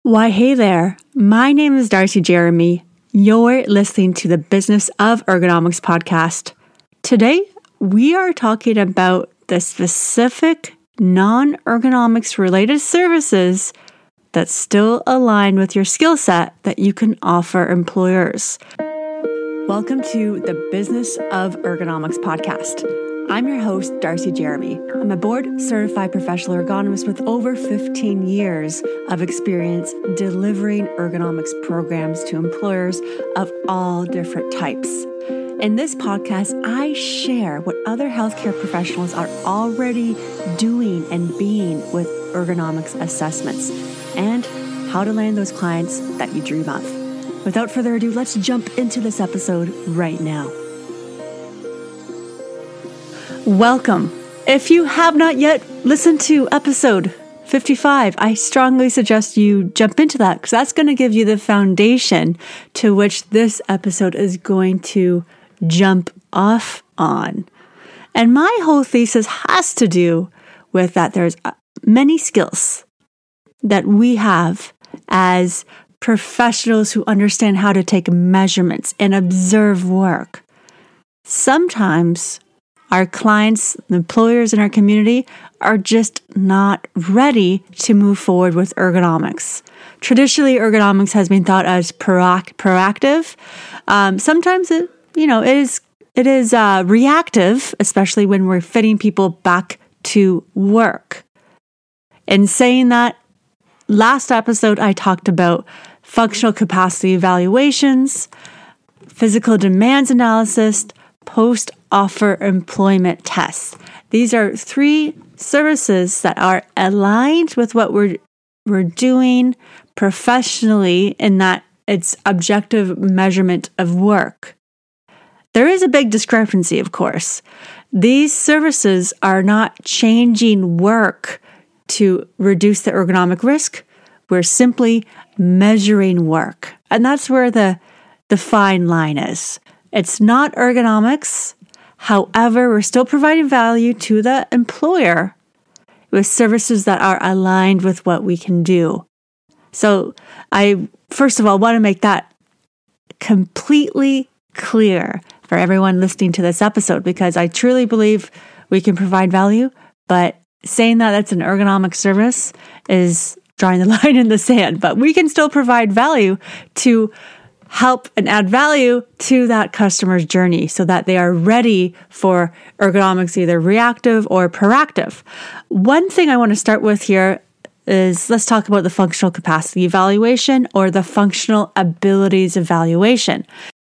Why, hey there. My name is Darcy Jeremy. You're listening to the Business of Ergonomics podcast. Today, we are talking about the specific non-ergonomics related services that still align with your skill set that you can offer employers. Welcome to the Business of Ergonomics podcast. I'm your host, Darcy Jeremy. I'm a board-certified professional ergonomist with over 15 years of experience delivering ergonomics programs to employers of all different types. In this podcast, I share what other healthcare professionals are already doing and being with ergonomics assessments and how to land those clients that you dream of. Without further ado, let's jump into this episode right now. Welcome. If you have not yet listened to episode 55, I strongly suggest you jump into that because that's going to give you the foundation to which this episode is going to jump off on. And my whole thesis has to do with that there's many skills that we have as professionals who understand how to take measurements and observe work. Sometimes our clients, the employers in our community are just not ready to move forward with ergonomics. Traditionally, ergonomics has been thought as proactive. Sometimes it is reactive, especially when we're fitting people back to work. In saying that, last episode I talked about functional capacity evaluations, physical demands analysis, post-offer employment tests. These are three services that are aligned with what we're doing professionally in that it's objective measurement of work. There is a big discrepancy, of course. These services are not changing work to reduce the ergonomic risk. We're simply measuring work. And that's where the fine line is. It's not ergonomics. However, we're still providing value to the employer with services that are aligned with what we can do. So I, first of all, want to make that completely clear for everyone listening to this episode, because I truly believe we can provide value, but saying that that's an ergonomic service is drawing the line in the sand. But we can still provide value to help and add value to that customer's journey so that they are ready for ergonomics, either reactive or proactive. One thing I want to start with here is let's talk about the functional capacity evaluation or the functional abilities evaluation.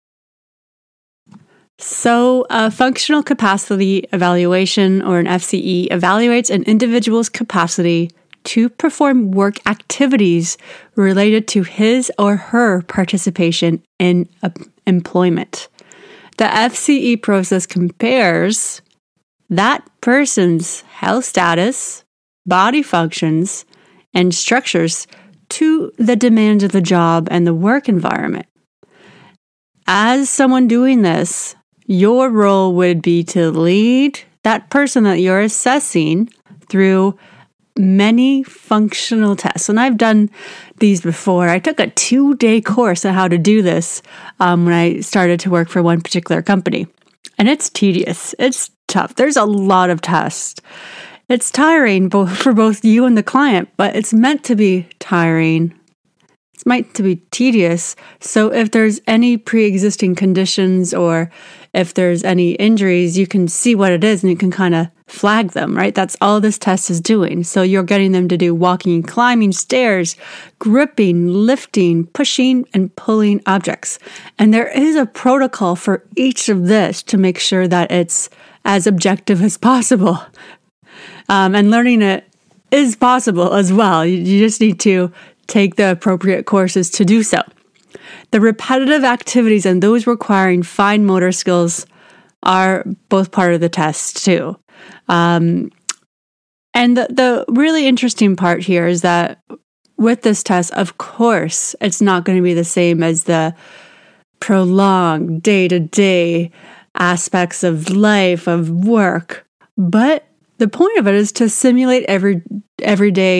So a functional capacity evaluation, or an FCE, evaluates an individual's capacity to perform work activities related to his or her participation in employment. The FCE process compares that person's health status, body functions, and structures to the demands of the job and the work environment. As someone doing this, your role would be to lead that person that you're assessing through many functional tests. And I've done these before. I took a 2-day course on how to do this when I started to work for one particular company. And it's tedious. It's tough. There's a lot of tests. It's tiring for both you and the client, but it's meant to be tiring. It's meant to be tedious. So if there's any pre-existing conditions or if there's any injuries, you can see what it is and you can kind of flag them, right? That's all this test is doing. So you're getting them to do walking, climbing stairs, gripping, lifting, pushing, and pulling objects. And there is a protocol for each of this to make sure that it's as objective as possible. And learning it is possible as well. You just need to take the appropriate courses to do so. The repetitive activities and those requiring fine motor skills are both part of the test too. And the really interesting part here is that with this test, of course, it's not going to be the same as the prolonged day-to-day aspects of life, of work. But the point of it is to simulate everyday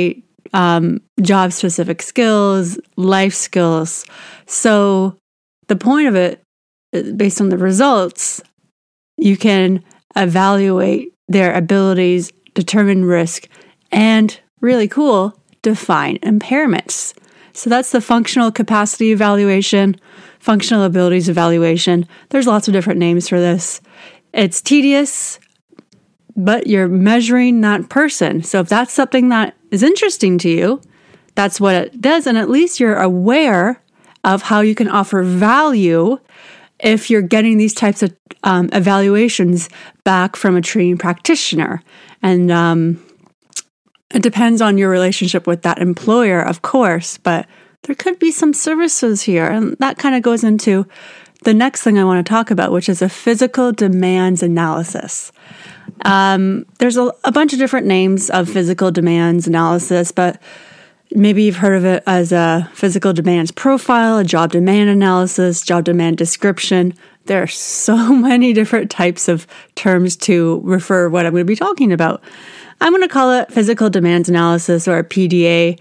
job-specific skills, life skills. So the point of it, based on the results, you can evaluate their abilities, determine risk, and really cool, define impairments. So that's the functional capacity evaluation, functional abilities evaluation. There's lots of different names for this. It's tedious, but you're measuring that person. So if that's something that is interesting to you, that's what it does. And at least you're aware of how you can offer value if you're getting these types of evaluations back from a training practitioner. And it depends on your relationship with that employer, of course, but there could be some services here. And that kind of goes into the next thing I want to talk about, which is a physical demands analysis. There's a bunch of different names of physical demands analysis, but maybe you've heard of it as a physical demands profile, a job demand analysis, job demand description. There are so many different types of terms to refer what I'm going to be talking about. I'm going to call it physical demands analysis, or a PDA.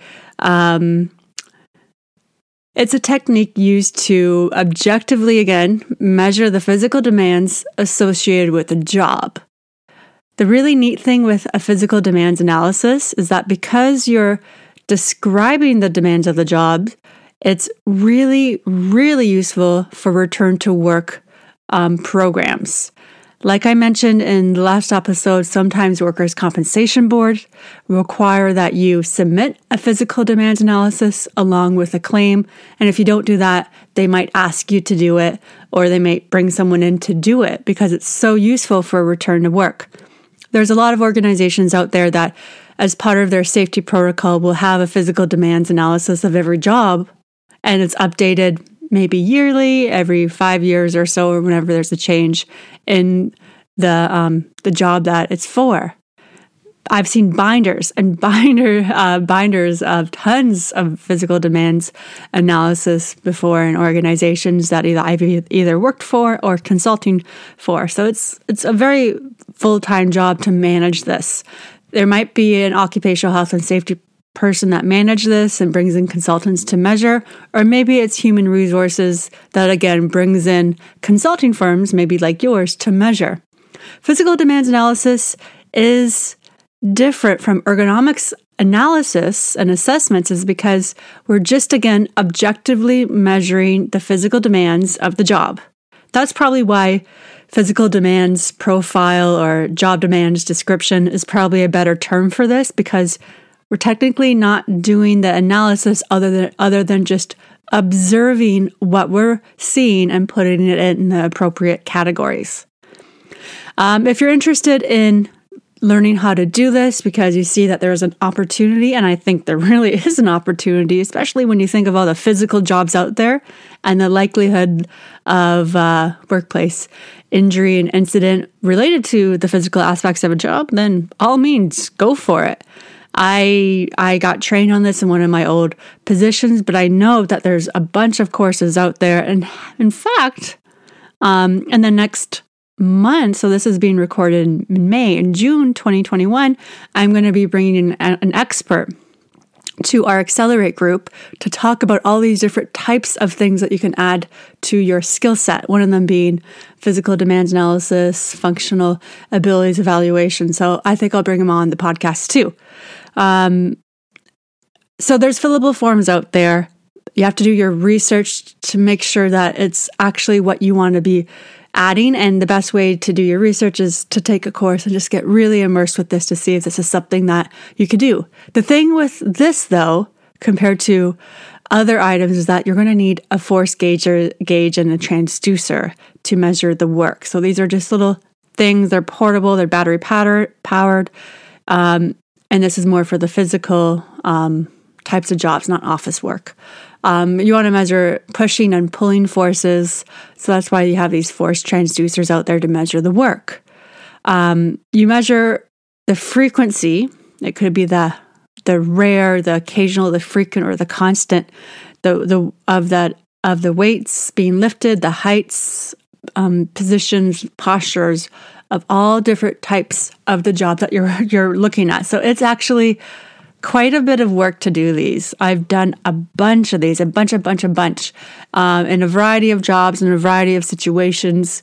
It's a technique used to objectively, again, measure the physical demands associated with a job. The really neat thing with a physical demands analysis is that because you're describing the demands of the job, it's really, really useful for return to work programs. Like I mentioned in the last episode, sometimes workers' compensation boards require that you submit a physical demands analysis along with a claim. And if you don't do that, they might ask you to do it, or they might bring someone in to do it because it's so useful for return to work. There's a lot of organizations out there that, as part of their safety protocol, will have a physical demands analysis of every job, and it's updated maybe yearly, every 5 years or so, or whenever there's a change in the job that it's for. I've seen binders and binders of tons of physical demands analysis before in organizations that I've either worked for or consulting for. So it's a very full-time job to manage this. There might be an occupational health and safety person that manages this and brings in consultants to measure, or maybe it's human resources that again brings in consulting firms, maybe like yours, to measure. Physical demands analysis is different from ergonomics analysis and assessments is because we're just, again, objectively measuring the physical demands of the job. That's probably why physical demands profile or job demands description is probably a better term for this, because we're technically not doing the analysis other than just observing what we're seeing and putting it in the appropriate categories. If you're interested in learning how to do this because you see that there's an opportunity, and I think there really is an opportunity, especially when you think of all the physical jobs out there and the likelihood of workplace injury and incident related to the physical aspects of a job, then all means go for it. I got trained on this in one of my old positions, but I know that there's a bunch of courses out there. And in fact, in the next month, so this is being recorded in May, in June 2021, I'm going to be bringing in an expert to our Accelerate group to talk about all these different types of things that you can add to your skill set. One of them being physical demands analysis, functional abilities evaluation. So I think I'll bring him on the podcast too. So there's fillable forms out there. You have to do your research to make sure that it's actually what you want to be adding. And the best way to do your research is to take a course and just get really immersed with this to see if this is something that you could do. The thing with this, though, compared to other items, is that you're going to need a force gauge and a transducer to measure the work. So these are just little things. They're portable. They're battery powered. And this is more for the physical types of jobs, not office work. You want to measure pushing and pulling forces. So that's why you have these force transducers out there to measure the work. You measure the frequency. It could be the rare, the occasional, the frequent, or the constant of the weights being lifted, the heights, positions, postures of all different types of the job that you're looking at. So it's actually quite a bit of work to do these. I've done a bunch of these, a bunch, in a variety of jobs, in a variety of situations,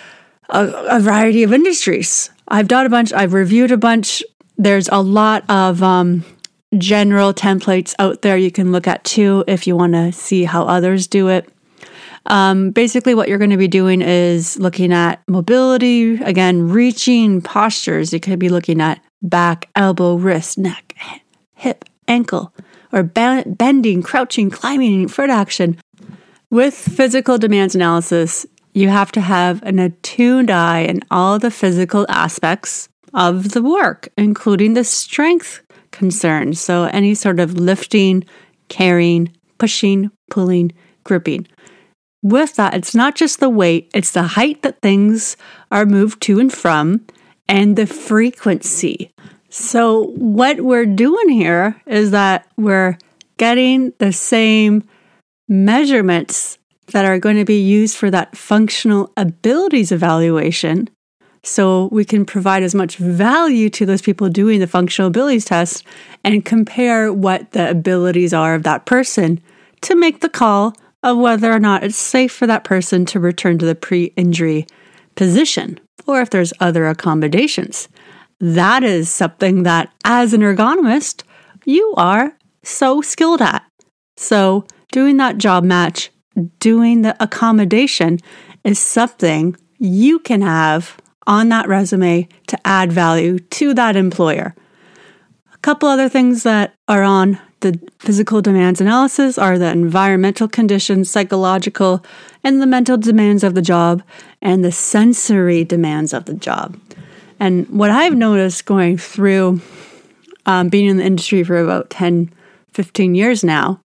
a variety of industries. I've done a bunch, I've reviewed a bunch. There's a lot of general templates out there you can look at too if you want to see how others do it. Basically, what you're going to be doing is looking at mobility, again, reaching postures. You could be looking at back, elbow, wrist, neck, hip, ankle, or bending, crouching, climbing, foot action. With physical demands analysis, you have to have an attuned eye in all the physical aspects of the work, including the strength concerns. So any sort of lifting, carrying, pushing, pulling, gripping. With that, it's not just the weight, it's the height that things are moved to and from, and the frequency. So what we're doing here is that we're getting the same measurements that are going to be used for that functional abilities evaluation, so we can provide as much value to those people doing the functional abilities test and compare what the abilities are of that person to make the call of whether or not it's safe for that person to return to the pre-injury position, or if there's other accommodations. That is something that, as an ergonomist, you are so skilled at. So doing that job match, doing the accommodation is something you can have on that resume to add value to that employer. A couple other things that are on the physical demands analysis are the environmental conditions, psychological, and the mental demands of the job, and the sensory demands of the job. And what I've noticed going through being in the industry for about 10, 15 years now,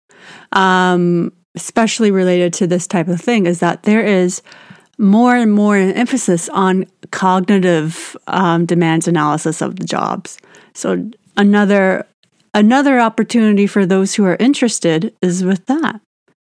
especially related to this type of thing, is that there is more and more emphasis on cognitive demands analysis of the jobs. So another opportunity for those who are interested is with that.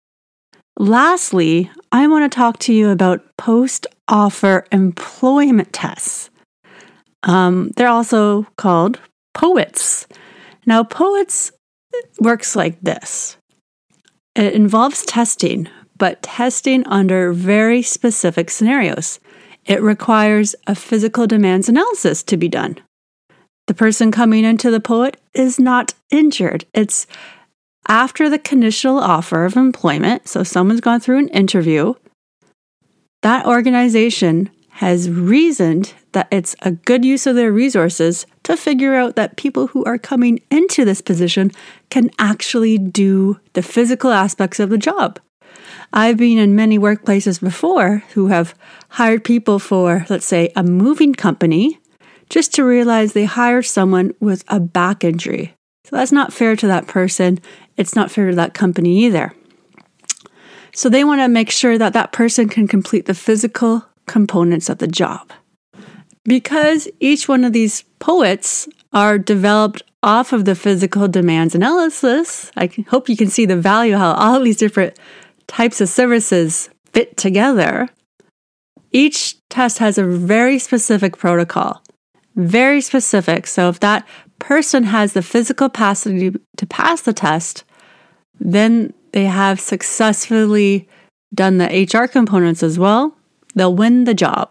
Lastly, I want to talk to you about post-offer employment tests. They're also called POETS. Now, POETS works like this. It involves testing, but testing under very specific scenarios. It requires a physical demands analysis to be done. The person coming into the POET is not injured. It's after the conditional offer of employment, so someone's gone through an interview, that organization has reasoned that it's a good use of their resources to figure out that people who are coming into this position can actually do the physical aspects of the job. I've been in many workplaces before who have hired people for, let's say, a moving company, just to realize they hired someone with a back injury. So that's not fair to that person. It's not fair to that company either. So they want to make sure that that person can complete the physical components of the job. Because each one of these POETs are developed off of the physical demands analysis, I hope you can see the value how all these different types of services fit together. Each test has a very specific protocol. Very specific. So if that person has the physical capacity to pass the test, then they have successfully done the HR components as well. They'll win the job.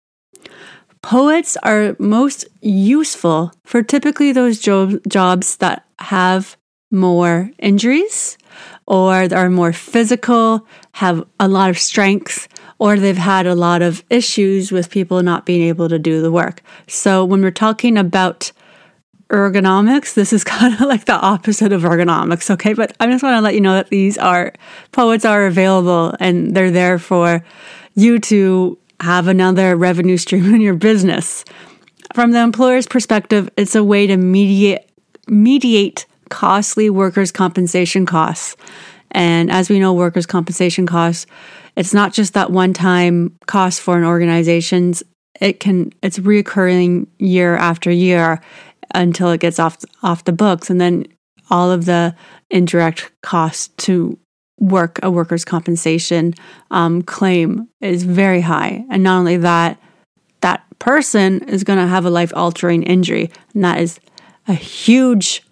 POETs are most useful for typically those jobs that have more injuries or are more physical, have a lot of strength, or they've had a lot of issues with people not being able to do the work. So when we're talking about ergonomics, this is kind of like the opposite of ergonomics, okay? But I just want to let you know that these POETs are available and they're there for you to have another revenue stream in your business. From the employer's perspective, it's a way to mediate costly workers' compensation costs. And as we know, workers' compensation costs, it's not just that one-time cost for an organization. It's reoccurring year after year until it gets off the books. And then all of the indirect costs to work a workers' compensation claim is very high. And not only that, that person is going to have a life-altering injury. And that is a huge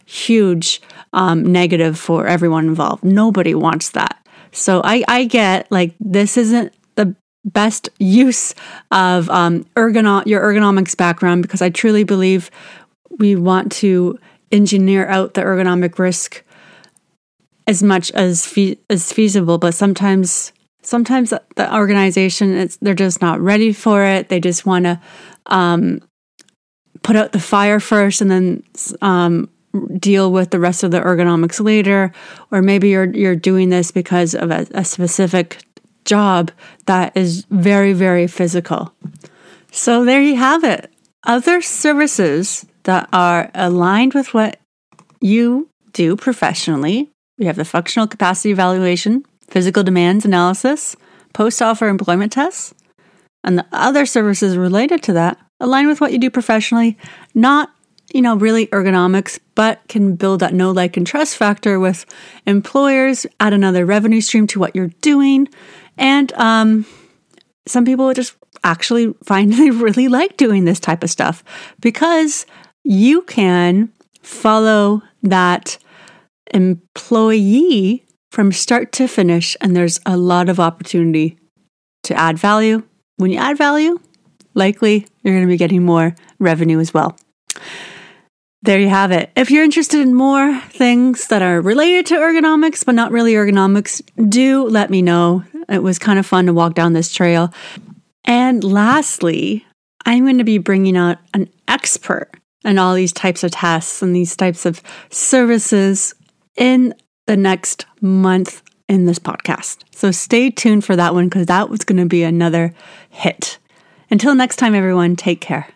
huge negative for everyone involved. Nobody wants that. So I get like this isn't the best use of your ergonomics background, because I truly believe we want to engineer out the ergonomic risk as much as feasible. But sometimes the organization, they're just not ready for it. They just want to put out the fire first and then deal with the rest of the ergonomics later. Or maybe you're doing this because of a specific job that is very, very physical. So there you have it. Other services that are aligned with what you do professionally. We have the functional capacity evaluation, physical demands analysis, post-offer employment tests, and the other services related to that align with what you do professionally, not really ergonomics, but can build that know, like, and trust factor with employers, add another revenue stream to what you're doing. And some people just actually find they really like doing this type of stuff because you can follow that employee from start to finish, and there's a lot of opportunity to add value. When you add value, likely you're going to be getting more revenue as well. There you have it. If you're interested in more things that are related to ergonomics, but not really ergonomics, do let me know. It was kind of fun to walk down this trail. And lastly, I'm going to be bringing out an expert in all these types of tasks and these types of services in the next month in this podcast. So stay tuned for that one, because that was going to be another hit. Until next time, everyone, take care.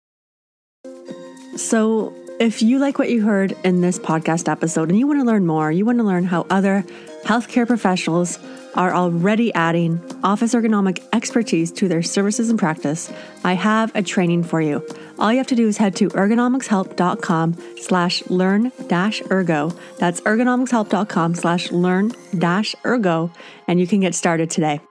So if you like what you heard in this podcast episode and you want to learn more, you want to learn how other healthcare professionals are already adding office ergonomic expertise to their services and practice, I have a training for you. All you have to do is head to ergonomicshelp.com/learn-ergo. That's ergonomicshelp.com/learn-ergo, and you can get started today.